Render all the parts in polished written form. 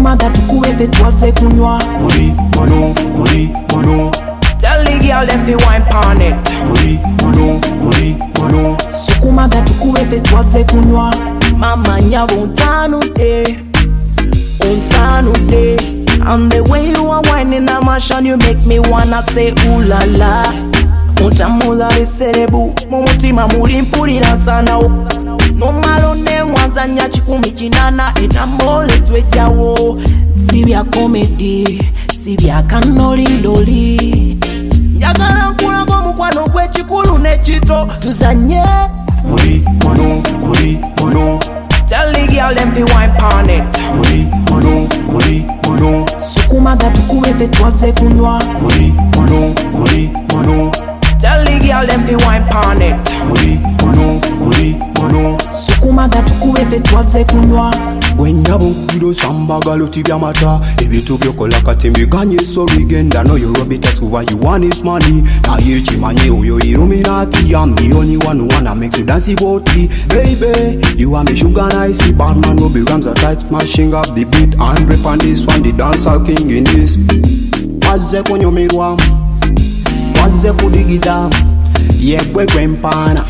Sukumaga tukuweve twaze kunywa. Money, mono, money, mono. Tell the girl them fi wine pon it. Money, mono, money, mono. Sukumaga tukuweve twaze kunywa. Mama nyabo tanu de, unsanu de. And the way you are whining a mashan, you make me wanna say ooh la la. Utamula liserebu, mumutima muri mpurira sana. No malo ne wanzanya chikumi chinana inamole twejawo. Sibya comedy, sibya kanoli loli. Njagala nkula kwa mukwano gwe chikulu ne chito tuzanye. Money, mono, money, mono. Tell the girl them fi wine pon it. Money, mono, money, mono. Sukumaga tukuweve twaze kunywa. Money, mono, money, mono. Tell the girl them fi wine pon it. Money, mono, money, mono. Sukumaga tukuweve twaze kunywa. Wenyabo biro samba galoti bya mata ebintu byokola kati mbiganye so bigenda no you rob it as who you want is money na yechi manye oyo Illuminati. I'm the only one who wanna make you dance body baby. You are me sugar nice bad man no be rams are tight smashing up the beat and rap on this one the dancer king in this. Waze kunyomirwa waze kudigida yegwe kwempana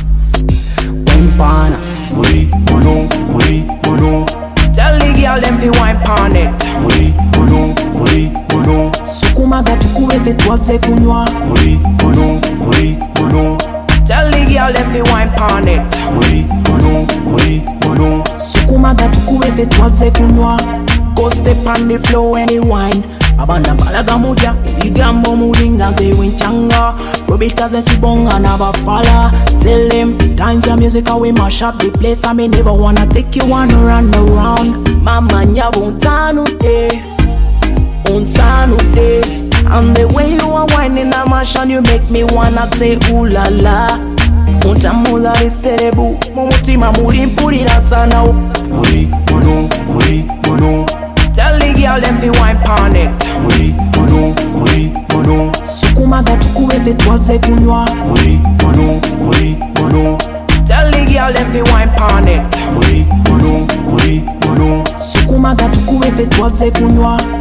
kwempana. Money, mono, money, mono. Tell the girl them fi wine pon it. Money, mono, money, mono. Sukumaga tukuweve twaze kunywa. Money, mono, money, mono. Tell the girl them fi wine pon it. Money, mono, money, mono. Sukumaga tukuweve twaze kunywa. Go step on the floor and wine. Abana balaga moja, ibigambo mulinga ze winchanga. Robita ze sibonga na bafala. Tell them times the music we mash up the place. I may never wanna take you on a run around. Mama nyabo tanu de, unsanu de. And the way you are whining a mashan, you make me wanna say ooh la la. Untamula liserebu, mumutima muri mpurira sana. Money, mono, money, mono. Tell the girl them fi wine pon it. Money, mono, money, mono. Sukumaga tukuweve twaze kunywa. Money, mono, money, mono. Tell the girl them fi wine pon it. Money, mono, money, mono. Sukumaga tukuweve twaze kunywa.